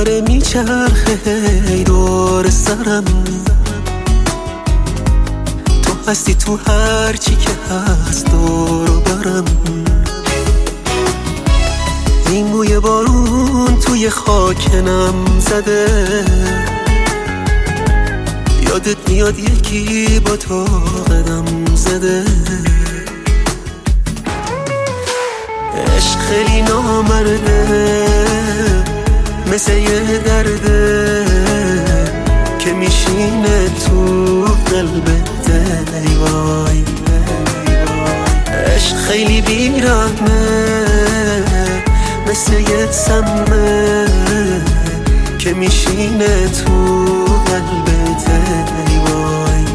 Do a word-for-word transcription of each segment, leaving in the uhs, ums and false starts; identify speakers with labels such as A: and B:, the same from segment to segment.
A: داره میچرخه دور سرم، تو هستی تو هر چی که هست دور و برم. این بوی بارون توی خاکنم زده، یادت میاد یکی با تو قدم زده. عشق خیلی نامرده، مثل یه درده که میشینه تو قلبت. ای وای عشق خیلی بیرحمه، مثل یه سمه که میشینه تو قلبت. ای وای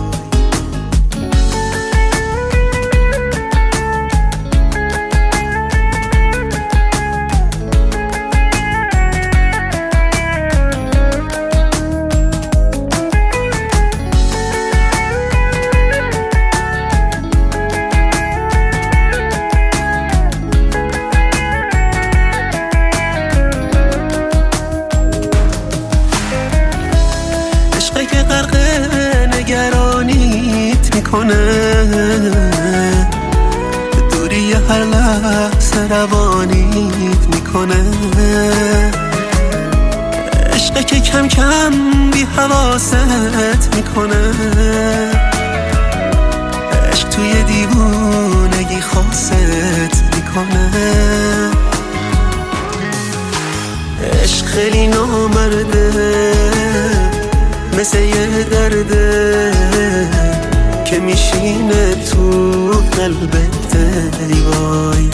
A: که غرق نگرانیت میکنه، دوری هر لحظه روانیت میکنه. عشقه که کم کم بی حواست میکنه، عشق توی دیوونگی خاصت میکنه. عشق خیلی نامرده، مثل یه درده که میشینه تو قلبت. ای وای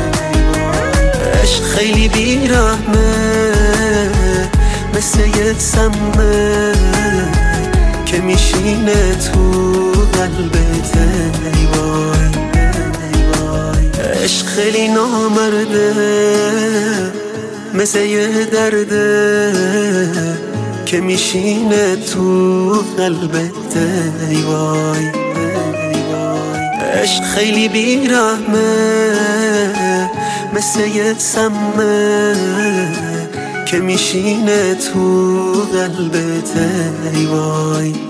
A: عشق خیلی بیرحمه، مثل یه سمه که میشینه تو قلبت. ای وای عشق خیلی نامرده، مثل یه درده که میشینه تو قلبت. ای وای عشق خیلی بیرحمه، مثل یه سمه که میشینه تو قلبت. ای وای